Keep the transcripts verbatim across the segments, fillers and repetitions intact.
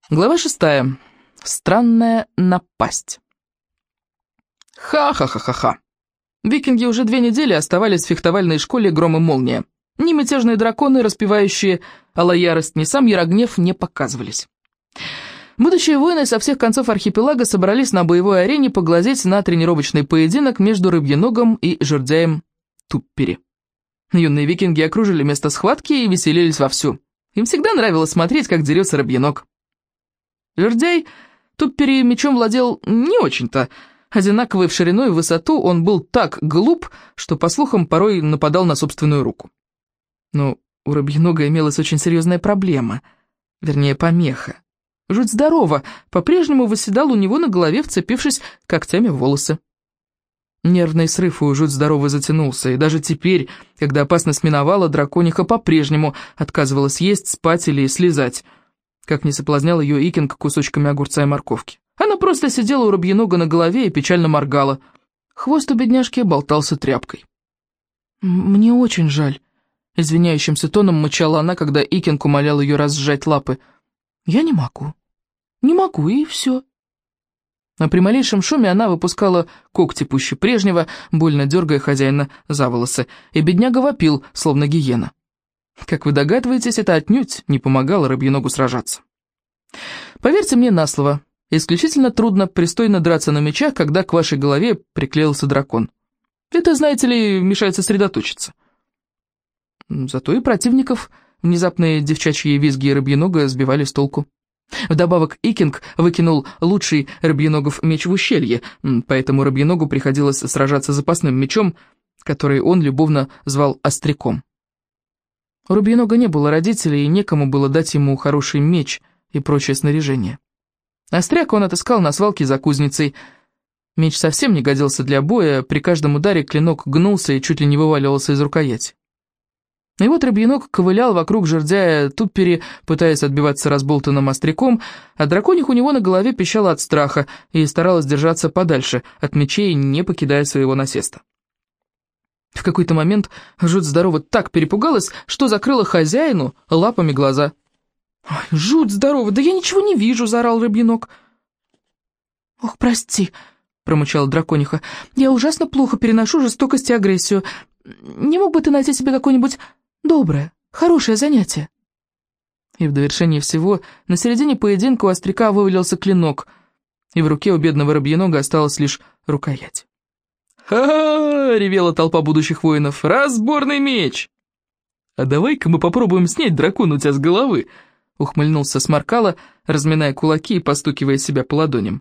Глава шестая. Странная напасть. Ха-ха-ха-ха-ха. Викинги уже две недели оставались в фехтовальной школе «Гром и молния». Ни мятежные драконы, распевающие «Алла ярость», ни сам Ярогнев не показывались. Будущие воины со всех концов архипелага собрались на боевой арене поглазеть на тренировочный поединок между Рыбьеногом и жердяем Туппери. Юные викинги окружили место схватки и веселились вовсю. Им всегда нравилось смотреть, как дерется Рыбьеног. Жердяй Туппери мечом владел не очень-то. Одинаковый в ширину и в высоту, он был так глуп, что, по слухам, порой нападал на собственную руку. Но у Рыбьенога имелась очень серьезная проблема, вернее, помеха. Жуть здорово, по-прежнему восседал у него на голове, вцепившись когтями в волосы. Нервный срыв у жуть здорово затянулся, и даже теперь, когда опасность миновала, дракониха по-прежнему отказывалась есть, спать или слезать, как не соблазнял ее Икинг кусочками огурца и морковки. Она просто сидела у Рыбьенога на голове и печально моргала. Хвост у бедняжки болтался тряпкой. «Мне очень жаль», — извиняющимся тоном мычала она, когда Икинг умолял ее разжать лапы. «Я не могу. Не могу, и все». А при малейшем шуме она выпускала когти пуще прежнего, больно дергая хозяина за волосы, и бедняга вопил, словно гиена. Как вы догадываетесь, это отнюдь не помогало Рыбьеногу сражаться. Поверьте мне на слово, исключительно трудно пристойно драться на мечах, когда к вашей голове приклеился дракон. Это, знаете ли, мешает сосредоточиться. Зато и противников внезапные девчачьи визги Рыбьенога сбивали с толку. Вдобавок Икинг выкинул лучший Рыбьеногов меч в ущелье, поэтому Рыбьеногу приходилось сражаться запасным мечом, который он любовно звал остряком. У Рыбьенога не было родителей, и некому было дать ему хороший меч и прочее снаряжение. Остряк он отыскал на свалке за кузницей. Меч совсем не годился для боя, при каждом ударе клинок гнулся и чуть ли не вываливался из рукояти. И вот Рыбьеног ковылял вокруг жердяя Туппери, пытаясь отбиваться разболтанным остряком, а драконих у него на голове пищала от страха и старалась держаться подальше от мечей, не покидая своего насеста. В какой-то момент жуть здорово так перепугалась, что закрыла хозяину лапами глаза. «Ой, жуть здорово, да я ничего не вижу!» — заорал Рыбьеног. «Ох, прости!» — промычала дракониха. «Я ужасно плохо переношу жестокость и агрессию. Не мог бы ты найти себе какое-нибудь доброе, хорошее занятие?» И в довершении всего на середине поединка у остряка вывалился клинок, и в руке у бедного Рыбьенога осталась лишь рукоять. «Ха-ха!» — ревела толпа будущих воинов. «Разборный меч!» «А давай-ка мы попробуем снять дракона у тебя с головы!» — ухмыльнулся Сморкало, разминая кулаки и постукивая себя по ладоням.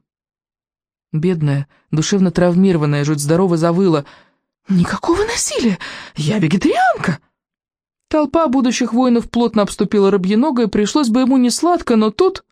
Бедная, душевно травмированная жуть здорово завыла. «Никакого насилия! Я вегетарианка!» Толпа будущих воинов плотно обступила Рыбьенога, и пришлось бы ему несладко, но тут...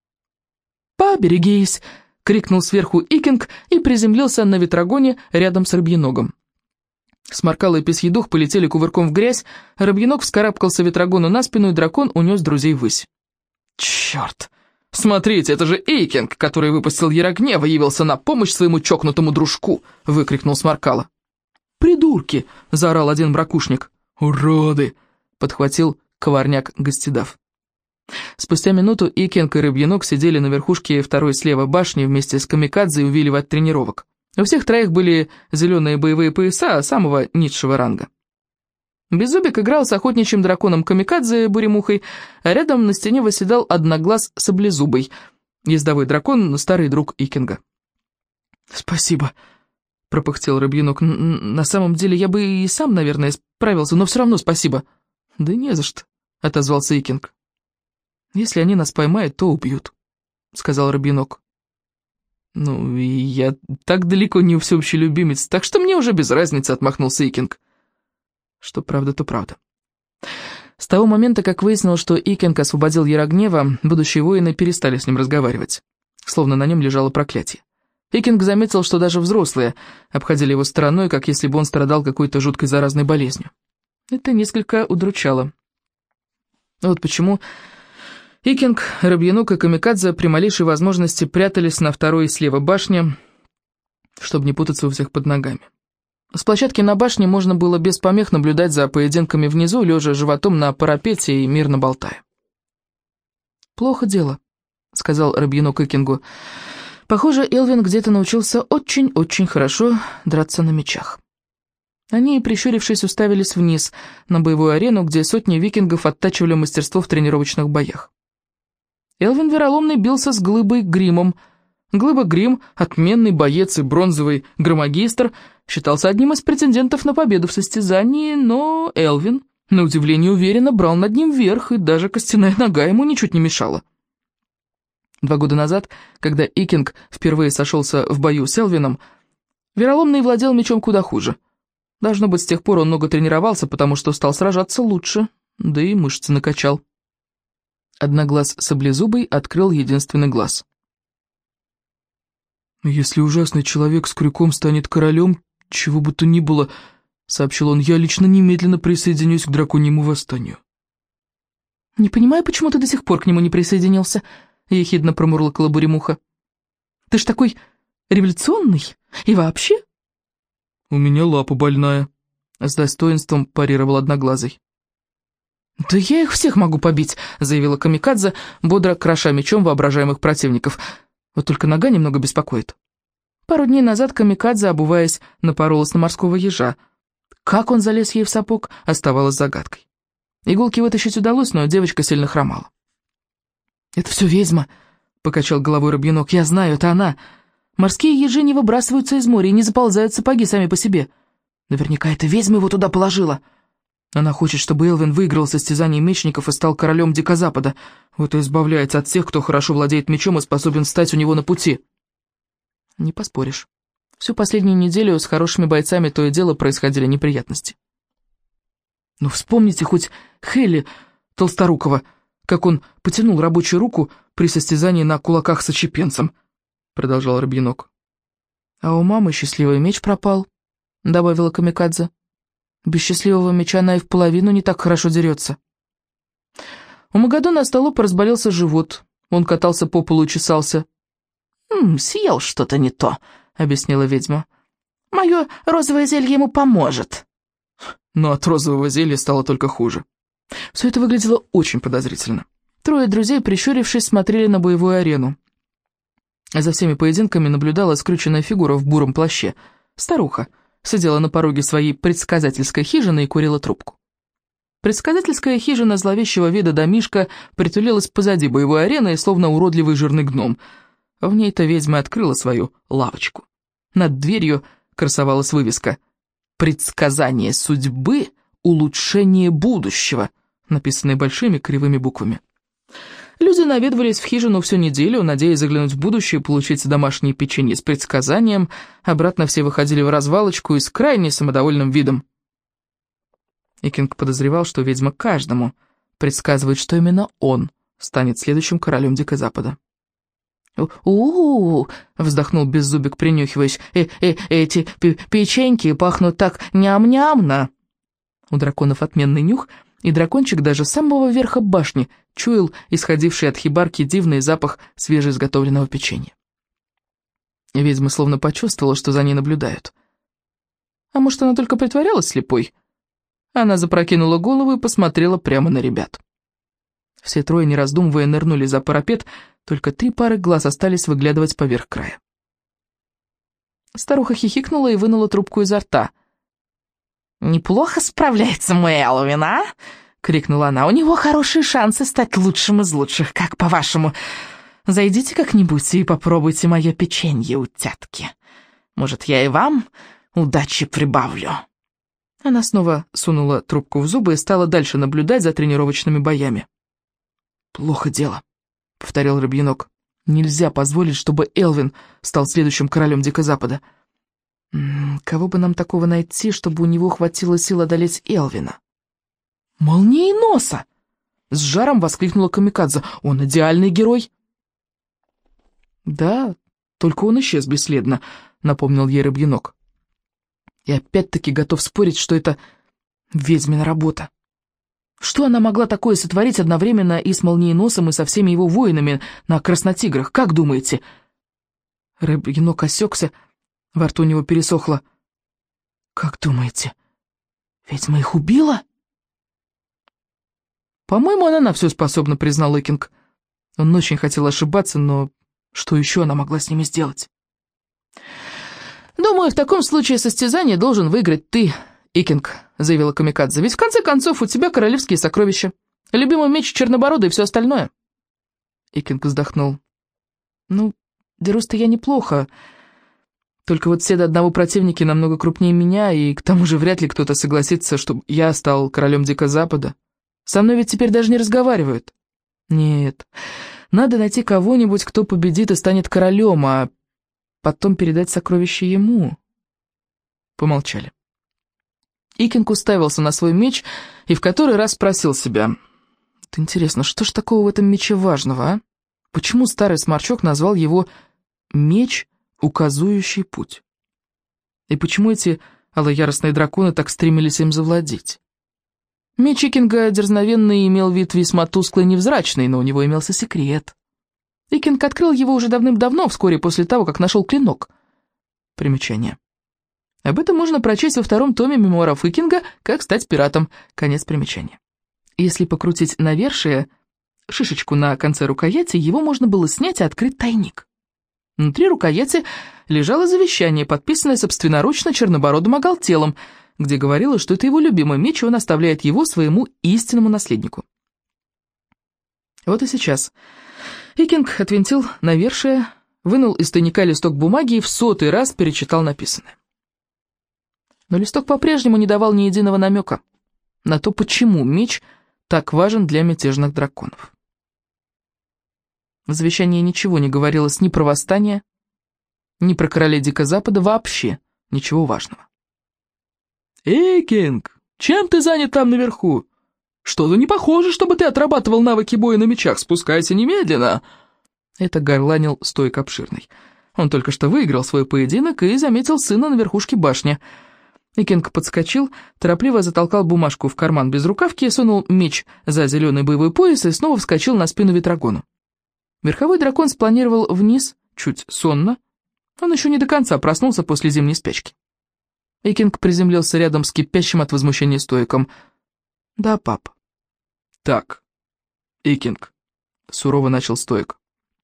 «Поберегись!» — крикнул сверху Икинг и приземлился на ветрогоне рядом с Рыбьеногом. Сморкало и Песьедух полетели кувырком в грязь, Рыбьеног вскарабкался ветрогону на спину, и дракон унес друзей ввысь. «Черт! Смотрите, это же Икинг, который выпустил Ярогнева, явился на помощь своему чокнутому дружку!» — выкрикнул Сморкало. «Придурки!» — заорал один бракушник. «Уроды!» — подхватил коварняк Гостидав. Спустя минуту Икинг и Рыбьеног сидели на верхушке второй слева башни вместе с Камикадзе и увиливая от тренировок. У всех троих были зеленые боевые пояса самого низшего ранга. Беззубик играл с охотничьим драконом Камикадзе Буремухой, а рядом на стене восседал Одноглаз Саблезубый, ездовой дракон, старый друг Икинга. «Спасибо», — пропыхтел Рыбьеног. «На самом деле я бы и сам, наверное, справился, но все равно спасибо». «Да не за что», — отозвался Икинг. «Если они нас поймают, то убьют», — сказал Рыбьеног. «Ну, и я так далеко не всеобщий любимец, так что мне уже без разницы», — отмахнулся Икинг. Что правда, то правда. С того момента, как выяснилось, что Икинг освободил Ярогнева, будущие воины перестали с ним разговаривать, словно на нем лежало проклятие. Икинг заметил, что даже взрослые обходили его стороной, как если бы он страдал какой-то жуткой заразной болезнью. Это несколько удручало. Вот почему Икинг, Рыбьеног и Камикадзе при малейшей возможности прятались на второй слева башне, чтобы не путаться у всех под ногами. С площадки на башне можно было без помех наблюдать за поединками внизу, лежа животом на парапете и мирно болтая. «Плохо дело», — сказал Рыбьенок Икингу. Похоже, Элвин где-то научился очень-очень хорошо драться на мечах. Они, прищурившись, уставились вниз, на боевую арену, где сотни викингов оттачивали мастерство в тренировочных боях. Элвин Вероломный бился с Глыбой Гримом. Глыба Грим, отменный боец и бронзовый громагистр, считался одним из претендентов на победу в состязании, но Элвин, на удивление уверенно, брал над ним верх, и даже костяная нога ему ничуть не мешала. Два года назад, когда Икинг впервые сошелся в бою с Элвином, Вероломный владел мечом куда хуже. Должно быть, с тех пор он много тренировался, потому что стал сражаться лучше, да и мышцы накачал. Одноглаз саблезубый открыл единственный глаз. «Если ужасный человек с крюком станет королем, чего бы то ни было, — сообщил он, — я лично немедленно присоединюсь к драконьему восстанию». «Не понимаю, почему ты до сих пор к нему не присоединился», — ехидно промурлыкала Буремуха. «Ты ж такой революционный и вообще...» «У меня лапа больная», — с достоинством парировал Одноглазый. «Да я их всех могу побить», — заявила Камикадзе, бодро кроша мечом воображаемых противников. «Вот только нога немного беспокоит». Пару дней назад Камикадзе, обуваясь, напоролась на морского ежа. Как он залез ей в сапог, оставалось загадкой. Иголки вытащить удалось, но девочка сильно хромала. «Это все ведьма», — покачал головой Рыбьенок. «Я знаю, это она. Морские ежи не выбрасываются из моря и не заползают в сапоги сами по себе. Наверняка эта ведьма его туда положила. Она хочет, чтобы Элвин выиграл состязание мечников и стал королем Дикозапада. Вот и избавляется от тех, кто хорошо владеет мечом и способен встать у него на пути». Не поспоришь. Всю последнюю неделю с хорошими бойцами то и дело происходили неприятности. Ну, вспомните хоть Хелли Толсторукова, как он потянул рабочую руку при состязании на кулаках с отщепенцем, — продолжал Рыбьенок. «А у мамы счастливый меч пропал», — добавила Камикадзе. «Без счастливого меча она и в половину не так хорошо дерется». У Магадона Остолопа разболелся живот. Он катался по полу и чесался. «М, съел что-то не то», — объяснила ведьма. «Мое розовое зелье ему поможет». Но от розового зелья стало только хуже. Все это выглядело очень подозрительно. Трое друзей, прищурившись, смотрели на боевую арену. За всеми поединками наблюдала скрюченная фигура в буром плаще. Старуха сидела на пороге своей предсказательской хижины и курила трубку. Предсказательская хижина зловещего вида домишка притулилась позади боевой арены, словно уродливый жирный гном. В ней-то ведьма открыла свою лавочку. Над дверью красовалась вывеска «Предсказание судьбы, улучшение будущего», написанная большими кривыми буквами. Люди наведывались в хижину всю неделю, надеясь заглянуть в будущее и получить домашние печенье с предсказанием. Обратно все выходили в развалочку и с крайне самодовольным видом. Икинг подозревал, что ведьма каждому предсказывает, что именно он станет следующим королем Дикозапада. «У-у-у!» — вздохнул Беззубик, принюхиваясь. «Э -э «Эти печеньки пахнут так ням-нямно!» У драконов отменный нюх, и дракончик даже с самого верха башни чуял исходивший от хибарки дивный запах свежеизготовленного печенья. Ведьма словно почувствовала, что за ней наблюдают. А может, она только притворялась слепой? Она запрокинула голову и посмотрела прямо на ребят. Все трое, не раздумывая, нырнули за парапет, только три пары глаз остались выглядывать поверх края. Старуха хихикнула и вынула трубку изо рта. «Неплохо справляется мой Элвин, а?» — крикнула она. «У него хорошие шансы стать лучшим из лучших, как по-вашему. Зайдите как-нибудь и попробуйте мое печенье, утятки. Может, я и вам удачи прибавлю». Она снова сунула трубку в зубы и стала дальше наблюдать за тренировочными боями. «Плохо дело», — повторил Рыбьенок. «Нельзя позволить, чтобы Элвин стал следующим королем Дикозапада. М -м, кого бы нам такого найти, чтобы у него хватило сил одолеть Элвина?» «Молниеноса!» — с жаром воскликнула Камикадзе. «Он идеальный герой!» «Да, только он исчез бесследно», — напомнил ей Рыбьенок. «И опять-таки готов спорить, что это ведьмина работа. Что она могла такое сотворить одновременно и с Молниеносом, и со всеми его воинами на Краснотиграх, как думаете?» Рыбьенок осекся, во рту у него пересохло. «Как думаете, ведьма их убила?» «По-моему, она на все способна», — признал Икинг. Он очень хотел ошибаться, но что еще она могла с ними сделать? «Думаю, в таком случае состязание должен выиграть ты, Икинг», — заявила Камикадзе. «Ведь в конце концов у тебя королевские сокровища, любимый меч Чернобородый и все остальное». Икинг вздохнул. «Ну, дерусь-то я неплохо. Только вот все до одного противники намного крупнее меня, и к тому же вряд ли кто-то согласится, чтобы я стал королем Дикого Запада. Со мной ведь теперь даже не разговаривают. Нет, надо найти кого-нибудь, кто победит и станет королем, а потом передать сокровища ему». Помолчали. Икинг уставился на свой меч и в который раз спросил себя: «Вот интересно, что ж такого в этом мече важного, а? Почему старый сморчок назвал его «меч, указующий путь»? И почему эти алояростные драконы так стремились им завладеть?» Меч Икинга дерзновенный имел вид весьма тусклый и невзрачный, но у него имелся секрет. Икинг открыл его уже давным-давно, вскоре после того, как нашел клинок. Примечание. Об этом можно прочесть во втором томе мемуаров Икинга «Как стать пиратом». Конец примечания. Если покрутить навершие, шишечку на конце рукояти, его можно было снять и открыть тайник. Внутри рукояти лежало завещание, подписанное собственноручно чернобородым оголтелом, где говорилось, что это его любимый меч, и он оставляет его своему истинному наследнику. Вот и сейчас Икинг отвинтил навершие, вынул из тайника листок бумаги и в сотый раз перечитал написанное. Но листок по-прежнему не давал ни единого намека на то, почему меч так важен для мятежных драконов. В завещании ничего не говорилось ни про восстание, ни про королей Дикого Запада, вообще ничего важного. «Икинг, чем ты занят там наверху? Что-то не похоже, чтобы ты отрабатывал навыки боя на мечах. Спускайся немедленно!» Это горланил Стоик Обширный. Он только что выиграл свой поединок и заметил сына на верхушке башни. Икинг подскочил, торопливо затолкал бумажку в карман без рукавки, сунул меч за зеленый боевой пояс и снова вскочил на спину Ветрогону. Верховой дракон спланировал вниз, чуть сонно. Он еще не до конца проснулся после зимней спячки. Икинг приземлился рядом с кипящим от возмущения Стоиком. «Да, пап». «Так, Икинг», — сурово начал Стоик,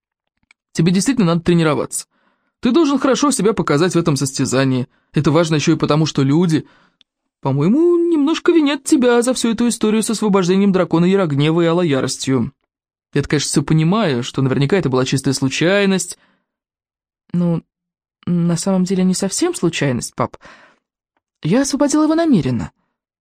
— «тебе действительно надо тренироваться. Ты должен хорошо себя показать в этом состязании. Это важно еще и потому, что люди, по-моему, немножко винят тебя за всю эту историю с освобождением дракона Ярогнева и Алояростью. Я, конечно, все понимаю, что наверняка это была чистая случайность». «Ну, на самом деле не совсем случайность, пап. Я освободила его намеренно».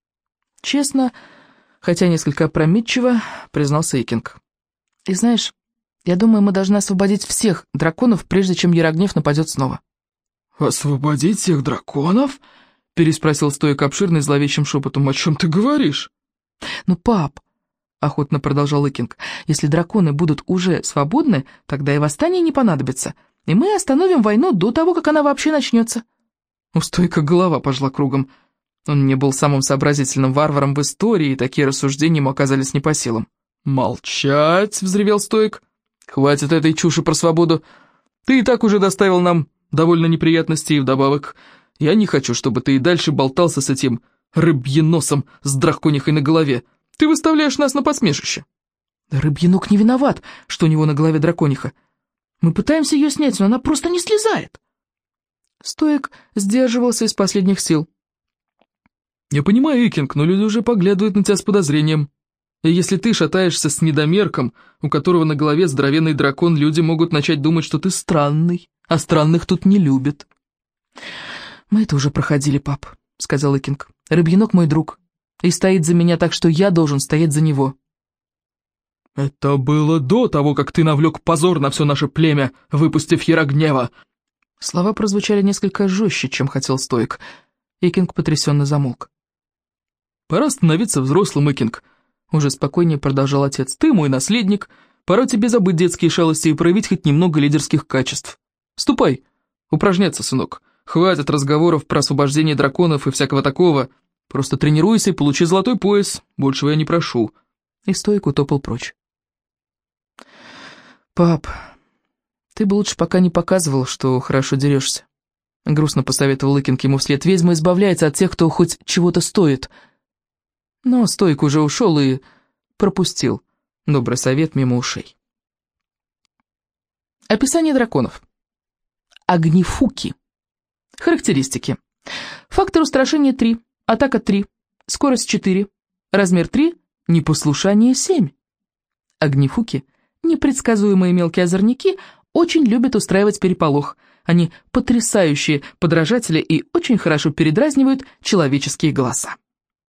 Честно, хотя несколько опрометчиво, признался Икинг. «И знаешь, я думаю, мы должны освободить всех драконов, прежде чем Ярогнев нападет снова». «Освободить всех драконов?» — переспросил Стоик Обширный зловещим шепотом. «О чем ты говоришь?» «Ну, пап», — охотно продолжал Икинг, — «если драконы будут уже свободны, тогда и восстание не понадобится, и мы остановим войну до того, как она вообще начнется». У Стоика голова пошла кругом. Он не был самым сообразительным варваром в истории, и такие рассуждения ему оказались не по силам. «Молчать!» — взревел Стоик. «Хватит этой чуши про свободу. Ты и так уже доставил нам довольно неприятностей, и вдобавок я не хочу, чтобы ты и дальше болтался с этим рыбьеносом с драконихой на голове. Ты выставляешь нас на посмешище». «Да рыбьенок не виноват, что у него на голове дракониха. Мы пытаемся ее снять, но она просто не слезает». Стоик сдерживался из последних сил. «Я понимаю, Икинг, но люди уже поглядывают на тебя с подозрением. И если ты шатаешься с недомерком, у которого на голове здоровенный дракон, люди могут начать думать, что ты странный, а странных тут не любят». «Мы это уже проходили, пап», — сказал Икинг. «Рыбьенок мой друг, и стоит за меня так, что я должен стоять за него». «Это было до того, как ты навлек позор на все наше племя, выпустив Ярогнева». Слова прозвучали несколько жестче, чем хотел Стоик. Икинг потрясенно замолк. «Пора становиться взрослым, Икинг», — уже спокойнее продолжал отец. «Ты мой наследник, пора тебе забыть детские шалости и проявить хоть немного лидерских качеств. Ступай, упражняться, сынок. Хватит разговоров про освобождение драконов и всякого такого. Просто тренируйся и получи золотой пояс, большего я не прошу». И Стоик утопал прочь. «Пап, ты бы лучше пока не показывал, что хорошо дерешься», — грустно посоветовал Икинг ему вслед. «Ведьма избавляется от тех, кто хоть чего-то стоит». Но Стоик уже ушел и пропустил добрый совет мимо ушей. Описание драконов. Огнифуки. Характеристики. Фактор устрашения три, атака три, скорость четыре, размер три, непослушание семь. Огнифуки, непредсказуемые мелкие озорники, очень любят устраивать переполох. Они потрясающие подражатели и очень хорошо передразнивают человеческие голоса.